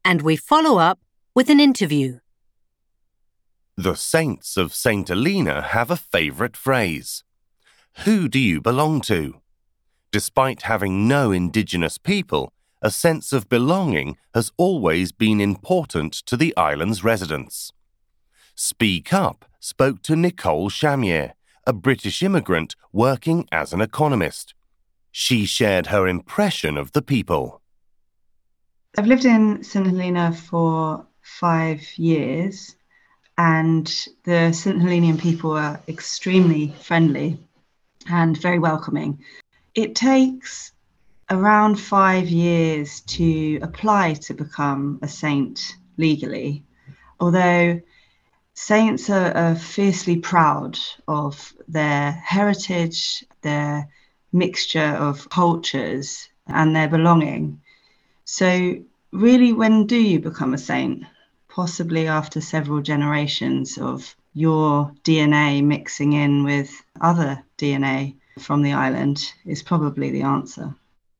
and we follow up with an interview. The saints of St. Helena have a favourite phrase. Who do you belong to? Despite having no indigenous people, a sense of belonging has always been important to the island's residents. Speak Up spoke to Nicole Chamier, a British immigrant working as an economist. She shared her impression of the people. I've lived in St. Helena for 5 years, and the St. Helenian people are extremely friendly and very welcoming. It takes around 5 years to apply to become a saint legally, although saints are fiercely proud of their heritage, their mixture of cultures and their belonging. So really, when do you become a saint? Possibly after several generations of your DNA mixing in with other DNA from the island is probably the answer.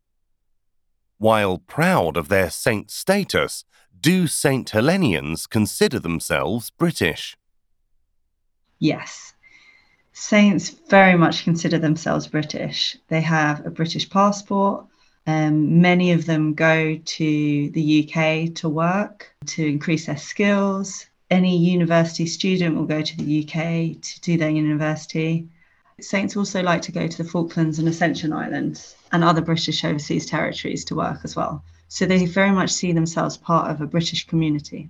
While proud of their saint status, do St. Helenians consider themselves British? Yes. Saints very much consider themselves British. They have a British passport. Many of them go to the UK to work, to increase their skills. Any university student will go to the UK to do their university. Saints also like to go to the Falklands and Ascension Islands and other British overseas territories to work as well. So they very much see themselves part of a British community.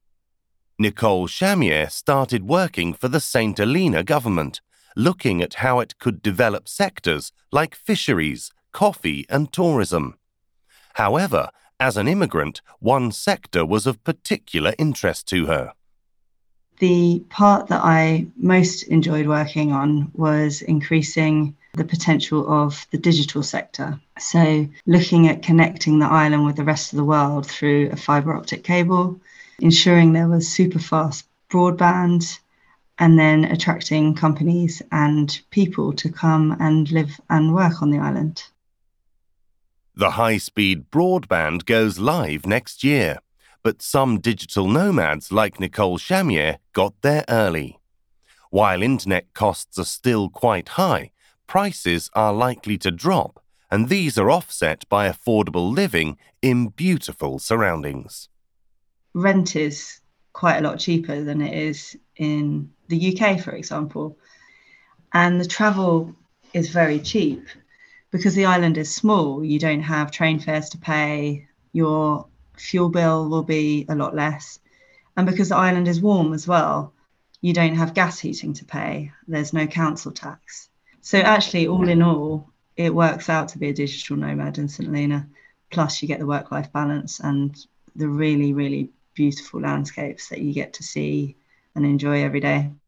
Nicole Chamier started working for the St. Helena government, looking at how it could develop sectors like fisheries, coffee and tourism. However, as an immigrant, one sector was of particular interest to her. The part that I most enjoyed working on was increasing the potential of the digital sector. So looking at connecting the island with the rest of the world through a fibre optic cable, ensuring there was super fast broadband, and then attracting companies and people to come and live and work on the island. The high-speed broadband goes live next year, but some digital nomads like Nicole Chamier got there early. While internet costs are still quite high, prices are likely to drop, and these are offset by affordable living in beautiful surroundings. Rent is quite a lot cheaper than it is in the UK, for example. And the travel is very cheap. Because the island is small, you don't have train fares to pay, your fuel bill will be a lot less. And because the island is warm as well, you don't have gas heating to pay. There's no council tax. So actually, all in all, it works out to be a digital nomad in St. Helena. Plus, you get the work-life balance and the really, really beautiful landscapes that you get to see and enjoy every day.